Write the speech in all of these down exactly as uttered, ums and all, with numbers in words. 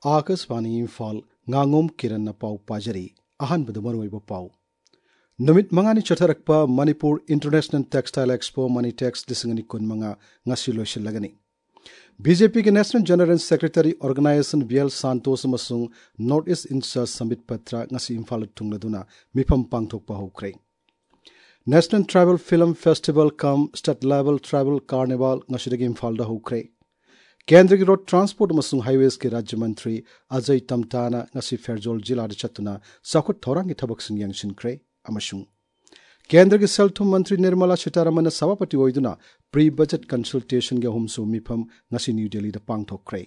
Akashvani Imphal ngangom kiran na pau pajari ahan bada maroi ba pau numit mangani chatharakpa Manipur International Textile Expo Manitex disingani kun manga ngasi loishilagani B J P ke National General Secretary Organization B L Santos amasung North East Incha Summit Patra ngasi Imphal tungladuna mifam pangthok pa hokre National Tribal Film Festival cum State Level Tribal Carnival ngasidagi Imphal da hokre केंद्र की road transport मसूंग highways के राज्य मंत्री Ajay तमताना ngasi फेरजोल जिला चतुना साखुत थौरांग की थबक सिंह यंगसिनख्रे अमसुंग केंद्र के सेल्थुम मंत्री निर्मला सीतारमण सभापति ओइदुना प्री बजट कंसल्टेशन के हुमसु मिफम ngasi न्यू दिल्ली दा पांगथोख्रे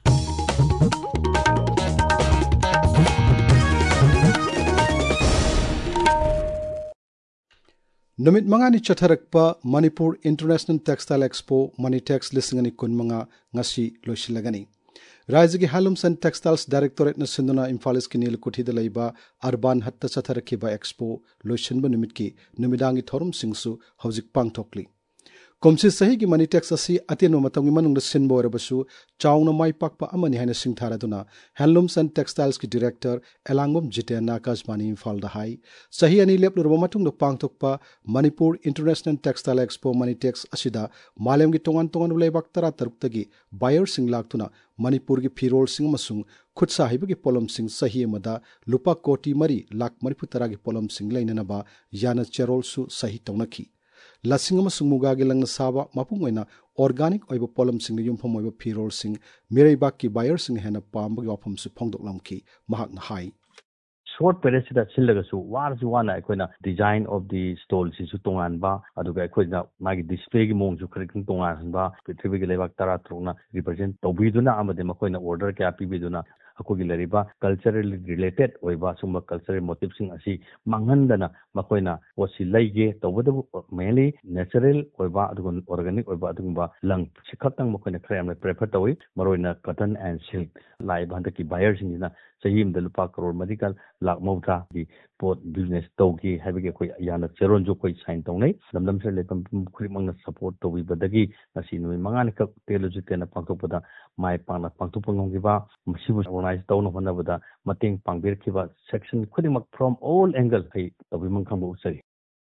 Numit mangani chatharakpa Manipur International Textile Expo Manitex lisingani kun manga ngasi loishilagani Rajagi Halums and Textiles Directorate na sinduna Imphalis kinil kuthi da laiba Arban hatta chatharakiba expo loishinba numitki numidangi thorum singsu hawjik pangthokli Komsi sahi ki Manitex asi atin matamgi manungda sinbo erabasu chauna mai pakpa amani haina singtharaduna Handlooms and Textiles ki director Elangom Jiten Akashbani Imphal da hai sahi ani leplurba matungda pangthokpa Manipur International Textile Expo Manitex asida malem gi tongan tongan leibak tara taruktagi buyer sing laktuna Manipur gi phirol sing masung khut sahiba gi polom sing sahi amada lupa koti mari lak maripu tara gi polom sing lainanaba yana cherol su sahi taunaki Lasing amasung muga gi langna saba mapung oina organic oiba polum sing ni yumpham oiba phirol sing mirei bak ki buyer sing hena pamba gi ofam su phongdok lamki mahak na hai short period sida chillagasu warsu wana akoina design of the stall sisu tongan ba aduga akoina magi display gi mong su khariking tongan ba prithvi gi lebak tara trona represent tobiduna amade makoina order kya pibiduna akogi lariba culturally related oiba sumba cultural motifs sing asi manghandana makoina wasi laige tobada mainly natural oiba adugun organic oiba adugumba lang sikhatang makoina khram prefer tawi maroina cotton and silk lai banda ki buyers singina sahim da lupa crore medical lak mauta di pot business togi habige koi yana cheron jo koi sign tongnai lamdam se lekam khrimang support towi badagi asi noi mangani ka teloji tena pangtopada mai pangna pangtupangong ba masibu organize tawna honabada mating pangbir khiba section khudimak from all angle ai tobimang khamba usari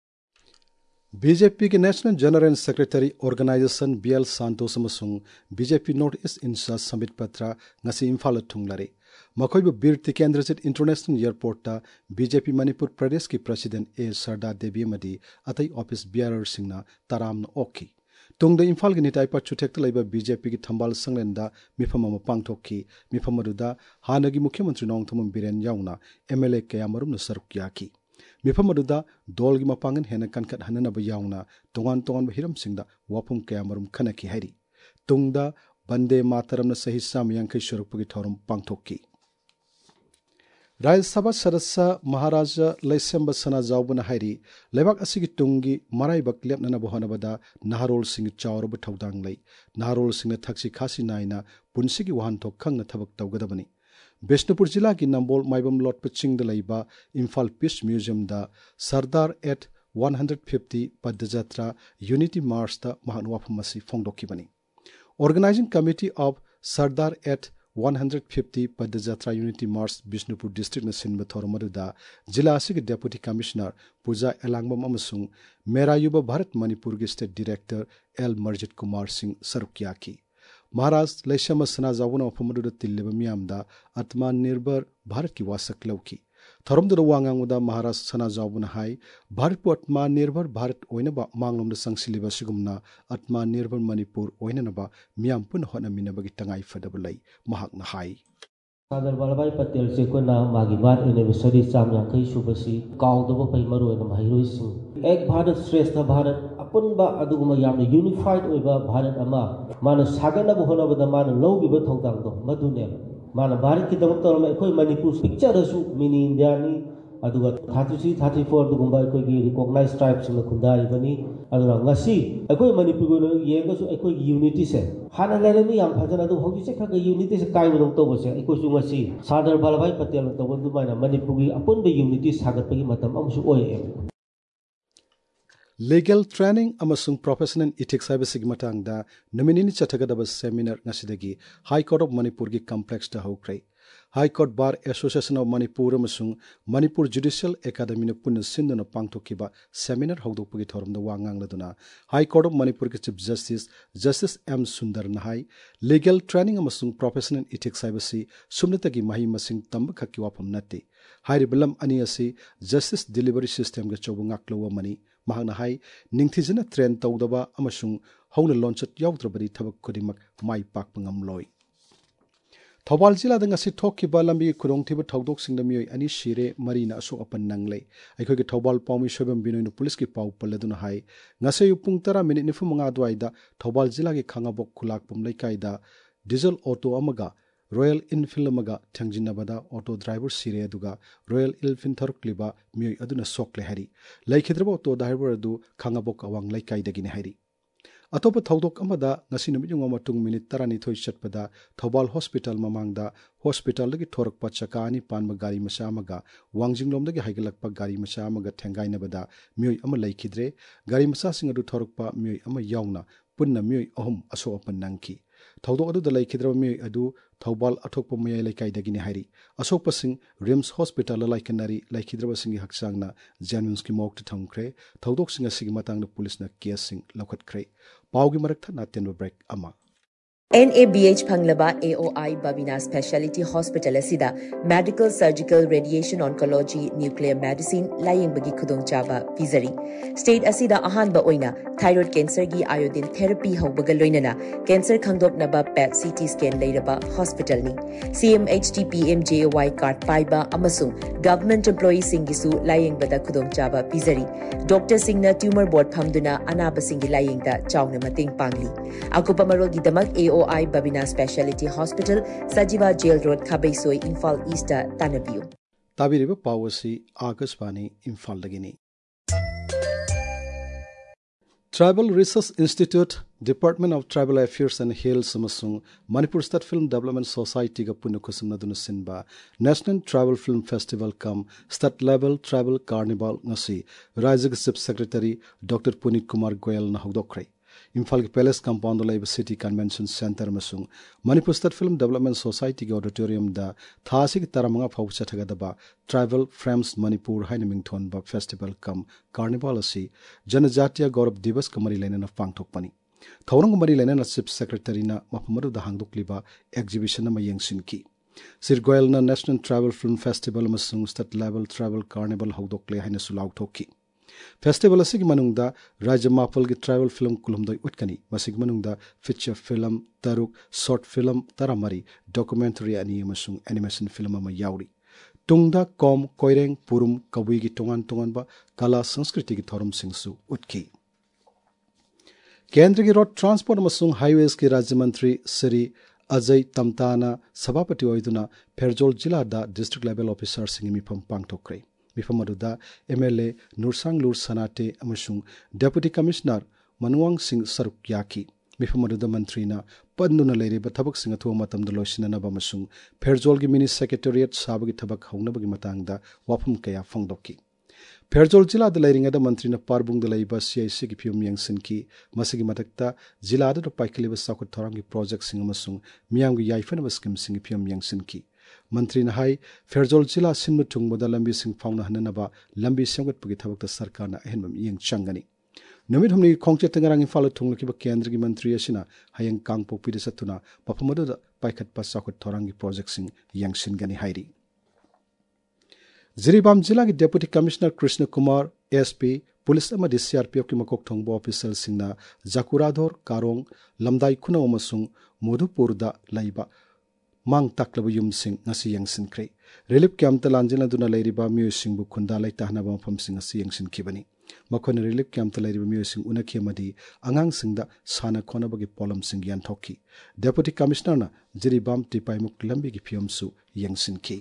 B J P के National General Secretary Organization B L Santos amasung B J P North East Incha Summit Patra ngasi Imphal thunglare makoibu Bir Tikendrajit International Airport ta B J P Manipur Pradesh ki President A Sarda Devi Madi atai office bearer singna taram na okhi tungda Imphal gi nitai pa chuthek laiba B J P ki thambal sanglenda mifam ama pangthokki mifam aduda hanagi Mukhyamantri Nongthamam Biren yauna M L A kayamarum na sarukya ki mifam aduda dolgi mapangan hena kankat hanana ba yauna tongan tongan ba hiram singda wapum kayamarum khanaki hairi tungda bande mataram na sahi sam yankai shurupagi thorum pangthokki Rajya Sabha Sadasya Maharaja Laisemba Sana Jaubuna Hairi Lebak Asigi Tungi Marai Baklep Nana Bohanabada Naharol Singh Chaur Buthaudang Lai Naharol Singh Thaksi Khasi Naina Punsigi Wahantok Khang na Thabak Taugadabani Bishnupur Jila ki Nambol Maibam Lot Paching de Laiba Imphal Peace Museum da Sardar at one hundred fifty Padjatra Unity March da Mahanwapamasi Fongdokibani Organizing Committee of Sardar at one hundred fifty Padjatra Unity March Bishnupur District na Sinba Thormaduda Jila Asigi Deputy Commissioner Puja Elangbam amasung Merayuba Bharat Manipur gi State Director L Marjit Kumar Singh Sarukyaki Maharaj Laishama Sana Zawuna Pamaduda Tilleba Miyamda Atman Nirbhar Bharat ki wasak lawki Thoramduda wanganguda Maharaj Sana Zawuna hai Bharat pu Atman Nirbhar Bharat oina ba manglomda sangsiliba sigumna Atman Nirbhar Manipur oina na ba miyam pun hona minaba gi tangai fadabalai mahak na hai Sardar Vallabhbhai Patel se ko na magi bar anniversary cham yankai subasi kaudaba pai maroi na mairoi sing ek Bharat Shrestha Bharat apunba aduguma yamna unified oiba Bharat ama mana sagana bo hona bada mana logi ba thongtang do madune mana Bharat ki damak torma ekoi Manipur picture asu mini India ni aduga thirty-three thirty-four dugumba ekoi gi recognized tribes na khundai bani adura ngasi ekoi Manipur go yenga su ekoi unity se hana leremi yam phajana du hogi se kha unity se kai bodong to bose ekoi su ngasi Sardar Vallabhbhai Patel to bondu maina Manipur gi apun be unity sagat pagi matam amsu oe Legal training amasung professional ethics haibasigi matangda nominini chathagadaba seminar ngasidagi High Court of Manipur gi complex ta hokrai. High Court Bar Association of Manipur amasung Manipur Judicial Academy na punna sinduna pangthokiba seminar hokdokpagi thoramda wangangladuna High Court of Manipur ki Chief Justice Justice M Sundar Nahai legal training amasung professional ethics haibasi sumnatagi mahi masing tamba khakki wafam natti hairibalam ani asi justice delivery system ga chobu ngaklowa mani mahakna hai ningthijana train tawdaba amasung howna launchat yawdrabadi thabak khodimak mai pak pangamloi Thobal jila da ngasi thokkiba lambi khurongthiba thaudok singda mioi ani shire marina asok apan nanglei aikoi ge Thobal pawmi shobam binoinu police ki paw paladuna hai ngase upung tara minute nifu manga dwaida Thobal jila ge khangabok khulak pum leikai da diesel auto amaga Royal Enfield amaga thangjinabada auto driver sire aduga Royal Enfield tharukliba mioi aduna sokle hari laikhidraba auto driver adu khangabok awang leikai dagini hari Atopa thaudok amada ngasi numijung amatung minute tarani thoi chatpada Thobal Hospital mamangda hospital dagi thorakpa chaka ani panma gari macha amaga wangjinglom dagi haigalakpa gari macha amaga thengainabada mioi ama laikhidre gari macha sing adu thorakpa mioi ama yauna punna mioi ahum aso apan nangki Thaudok adu dalai khidra mioi adu Thobal athokpa mayai laikai dagini hairi asokpa sing Rims Hospital laikanari laikhidra singi haksangna Januns ki mok thangkre Thaudok singa sigi matangna police na case sing lokhatkre Paugi marak tha natenba break ama N A B H Phanglaba A O I Babina Specialty Hospital asida Medical Surgical Radiation Oncology Nuclear Medicine laying bagi khudong chaba pizari State asida ahan ba oina thyroid cancer gi iodine therapy hawbaga loinana cancer khangdop naba P E T C T scan leiraba hospital ni C M H T P M J Y card paiba amasung government employees singisu laying bada khudong chaba pizari Doctor Singna tumor board phamduna anaba singi laying da chawna mating pangli akupa marol gi damak A O I Babina Specialty Hospital, Sajiva Jail Road, Kabaisoi, Imphal East, Tanabiu. Tabiriba Pawasi, Akashvani, Imphal Lagini. Tribal Research Institute, Department of Tribal Affairs and Health Samasung, Manipur State Film Development Society ga Punukusum Naduna Sinba, National Tribal Film Festival come, State Level Tribal Carnival Nasi, Rising Chief Secretary Doctor Punit Kumar Goyal Nahudokre. Imphal Palace Compound Live City Convention Center Masung Manipur State Film Development Society Auditorium da Thasik Taramanga Fauchathagadaba Tribal Frames Manipur Hainamingthon ba Festival come Carnival asi Janajatiya Gaurav Divas Kamari Lenen of Pangthokpani Thorang Mari Lenen Chief Secretary na Mapamaru da Hangdukliba exhibition na Mayangsinki Sir Goyal na National Tribal Film Festival Masung State Level Tribal Carnival Hawdokle Haina Sulaw Thoki Festival asigi manungda Raja Mapal gi tribal film kulumdoi utkani masig manungda feature film taruk short film taramari documentary ani amasung animation film ama yauri tungda kom koireng purum kawi gi tongan tongan ba kala sanskriti gi thorum singsu utki Kendra gi road transport amasung highways gi Rajya Mantri Sri Ajay Tamtana Sabapati oiduna Pherjol jila da district level officer singi mifam pangthokre Mifamaduda M L A Nursang Lur Sanate Amasung Deputy Commissioner Manuang Singh Sarukyaki Mifamaduda Mantrina Padnuna Lady Batabak Singathu Matam the Loshina Bamasung Pherjol Mini Secretariat Sabagi Tabak Haunabagi Matangda Wapum Kaya Fongdoki Pherjol Jila the Laying at the Mantrina Parbung the Labor C I C Pium Yang Sinki Masigi Matakta Jila the Paikaliba Sakut Torangi Project Singamasung Miangu Yaifan Skim Singipium Yang Sinki Mantri Nahai, Pherjol Jila Sinmutung Moda Lambi Sing Fauna Hananaba, Lambi Sangat Pugitabak the Sarkana, Henmam Yang Changani. Numid Humni Kongchet Tangarang Fala Tungakiba Kendri Mantri Asina, Hayang Kangpo Pidisatuna, Papamoda, Paikat Pasakut Torangi Project Sing Yang Singani Hairi. Ziribam Jila Deputy Commissioner Krishna Kumar, S P, Police Amadi C R P F Kimakok Tongbo Official Singna, Zakurador, Karong, Lamdai Kuna Omasung, Modhupurda, Laiba. Mang taklabu yum sing ngasi yang sin kre relief camp talanjina duna leiriba miyo sing bu khunda lai tahna ba pham sing ngasi yang sin kibani makhon relief camp talairiba miyo sing unakhi amadi angang singda sana khona bagi polam sing yan thoki deputy commissioner na jiribam tipai muk lambi gi phiam su yang sin ki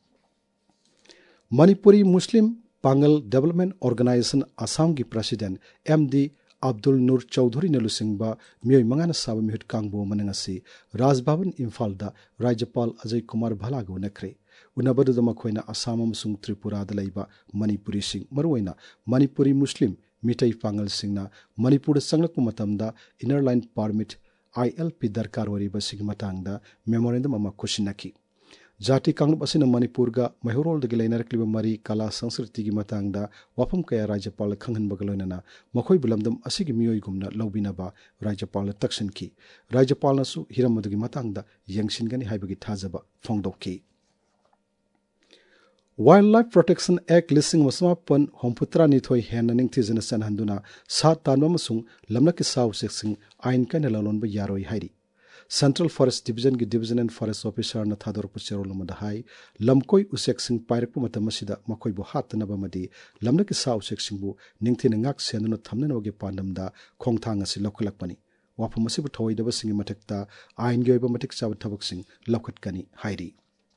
Manipuri Muslim Pangal Development Organization Assam gi president M D Abdul Nur Chowdhury Nalusingba Miyoi Mangana Saba Mihut Kangbo Manangasi Rajbhavan Imphal Rajapal Ajay Kumar Bhalago Nakre Unabadu Makoina Assam Sung Tripura Dalaiba Manipuri Sing Marwaina Manipuri Muslim मिठै पांगलसिंगना मणिपुर संगलक मतमदा inner line permit I L P दरकार ओरिबसिगी मतंगदा memorandum अमा खुशिनकी जाति कांगलुप असिना मणिपुरगा मैहोरोलदगी लेनारक्लिबा मरी कला संस्कृतिगी मतंगदा वाफम कया राज्यपाल खंगहनबगा लोइनना मखोइ बुलमदम असिगी मियोइगुमना लौबिनबा राज्यपाल तक्सनकी राज्यपालनसु हिरमदगी मतंगदा यंगसिनगनी हाइबगी थाजबा फोंगदोकी वाइल्ड लाइफ प्रोटेक्शन एक्ट लिसिंग मसमापन होमपुत्रा निथोई हेन निंगथिजन सनहंदुना सात तानबा मसुंग लमलकी साउ सेक्सिंग आइन काने ललोनबा यारोइ हाइरी सेंट्रल फॉरेस्ट डिवीजन की डिवीजन एंड फॉरेस्ट ऑफिसर न थादोरप चेरोलमद हाई लमकोई उसेक्सिंग पाइरप मतम मसिदा मखोइबु हातनबमदि लमलकी सा उसेक्सिंगबु निंगथिन ngak सेननो थमननोगे पांडमदा खोंगथांग असि लौखलकपनि वाफम मसिबु थोइदबसिंग मथक्ता आइन गेबा मथिक चाब थबकसिंग लौखटकनि हाइरी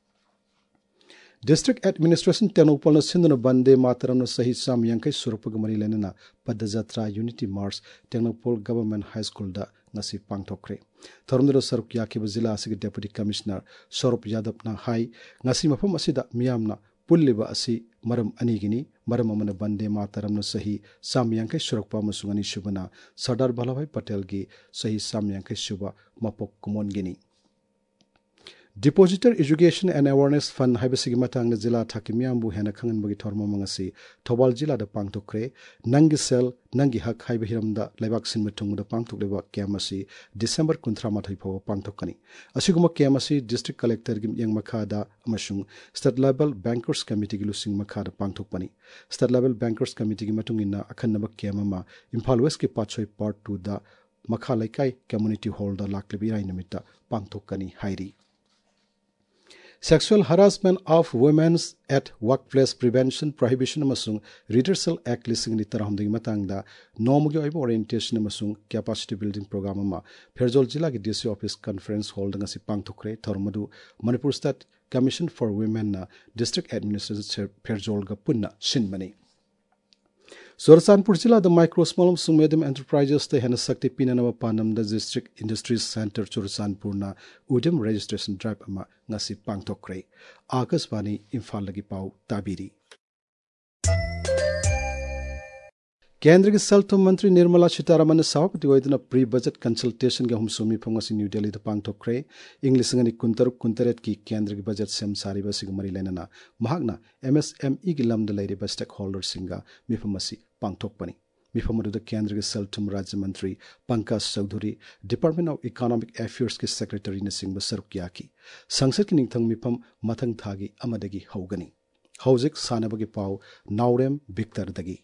डिस्ट्रिक्ट एडमिनिस्ट्रेशन टेनोपल सिंधुन बंदे मातरम सही साम यांकै सुरपग मरी लेनना पदजात्रा unity march Tengnoupal government high school दा ngasi pangthokre thorumdro saruk yakiba jila asigi deputy commissioner Saurabh Yadav na hai ngasi mafam asida miyamna pulliba asi maram anigini maram amana bande mataram na sahi samyankai surakpa masungani shubana Sardar Vallabhbhai Patel gi sahi samyankai shuba mapok kumon gini Depositor Education and Awareness Fund haibasigi matang jila thakimyambu hena khangan bagi thorma mangasi Thobal jila da pangtokre nangi sel nangi hak haiba hiramda laibak sin metung da pangtokleba kemasi December kuntramathai pho pangtokani asiguma kemasi district collector gim yang makhada amasung state level bankers committee gi lusing makhada pangtokpani state level bankers committee gi matungina akhanna kemama Imphal West ki pachoi part two da makha laikai community hall da laklebi rai namita pangtokani hairi Sexual harassment of women at workplace prevention prohibition amasung Redressal Act lising ni tarahumdigi matangda nomugi oiba orientation amasung capacity building program ama Pherjol jila gi D C office conference hall danga si pangthokre thormadu Manipur State Commission for Women na district administration Pherjol ga punna sinmani Sorasanpur jila the micro small and medium enterprises the hena sakti pinanama panam the district industries center Sorasanpur na udem registration drive ama ngasi pangtokre Akasvani Imphal lagi pau tabiri केंद्र के सेल्थ मंत्री निर्मला सीतारमण सभापति ओइदना pre budget consultation के हमसुमी फंगसी New Delhi द पांगथोक्रे English ngani kuntaruk kuntaret की केंद्र के बजट सेम सारिबा सिगमरी लेनना महागना एमएसएमई की लमद लेरिबा स्टेक होल्डर सिंगा मिफमसी पांगथोकपनी मिफमदु द केंद्र के सेल्थ राज्य मंत्री Pankaj Chaudhary department of economic affairs के सेक्रेटरी ने सिंग बसरुकिया की संसद की निंगथंग मिफम मथंग थागी अमदगी हौगनी हौजिक सानबगी पाव नाउरेम विक्टर दगी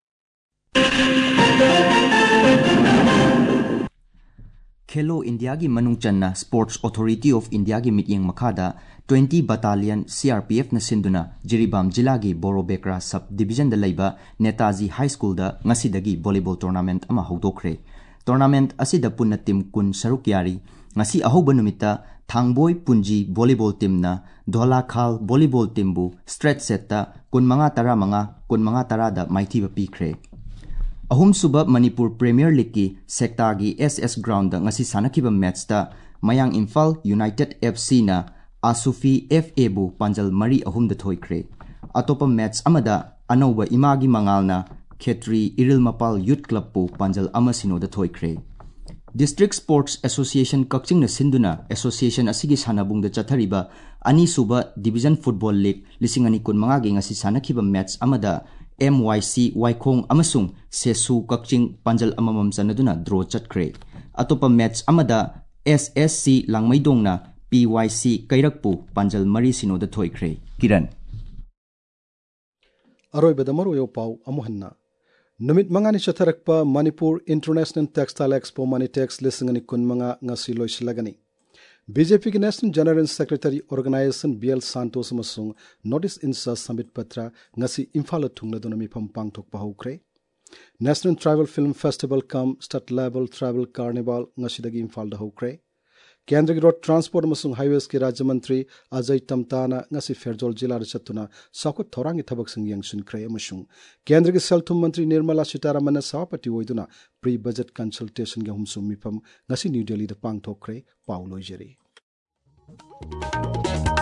खेलो इंडिया की मनुंग चन्ना स्पोर्ट्स अथॉरिटी ऑफ इंडिया की मिटिंग मखादा ट्वेंटी बटालियन सीआरपीएफ न सिंधुना जिरीबाम जिला की बोरोबेकरा सब डिवीजन द लैबा नेताजी हाई स्कूल द ngasi वॉलीबॉल टूर्नामेंट अमा हौदोखरे टूर्नामेंट असिदा पुन्ना टीम कुन सरुक यारी ngasi अहोब नुमिता थांगबोय पुंजी वॉलीबॉल टीम ना धोलाखाल वॉलीबॉल टीम बु स्ट्रेट सेट ता कुनमंगा तरा मंगा कुनमंगा तरा दा माइथीबा पीखरे अहुम सुबह मणिपुर प्रीमियर लीग की सेक्टर की एस एस ग्राउंड ngasi सानखिबा मैच ता मयांग इम्फाल यूनाइटेड एफसी ना आसुफी एफ ए बु पंजल मरी अहुम द थोइख्रे अतोप मैच अमदा अनौबा इमागी मंगालना खेत्री इरिल मपाल यूथ क्लब बु पंजल अमसिनो द थोइख्रे डिस्ट्रिक्ट स्पोर्ट्स एसोसिएशन कक्चिंग न सिंधुना एसोसिएशन असिगी सानाबुंग द चथरिबा अनि सुबह डिवीजन फुटबॉल लीग लिसिंग अनि कुनमंगा गे ngasi सानखिबा मैच अमदा M Y C Waikong amasung Sesu Kakching Panjal amamam sanaduna draw chatkre atopa match amada S S C Langmaidongna P Y C Kairakpu Panjal Mari Sino da thoikre Kiran Aroi bedamaro yo pau amuhanna Numit mangani chatharakpa Manipur International Textile Expo Manitex lisingani kunmanga ngasi loislagani B J P की national general secretary organisation B L Santos अमसुंग notice इंसा समिट पत्र ngasi Imphal थुंगलदुना मिफम पांगथोकपा हौख्रे national tribal film festival cum state level tribal carnival ngasi Imphal दा हौख्रे केंद्र की रोड ट्रांसपोर्ट अमसुंग हाईवेज की राज्य मंत्री अजय तमताना ngasi फेरजोल जिला चतुना साखुत थोरांगी थबक सिंग यंगसुनख्रे अमसुंग केंद्र की सेल्थ मंत्री निर्मला सीतारमण सभापति ओइदुना प्री बजट कंसल्टेशन के हमसुम मिफम ngasi न्यू दिल्ली दा पांगथोकरे पाउलोइजरी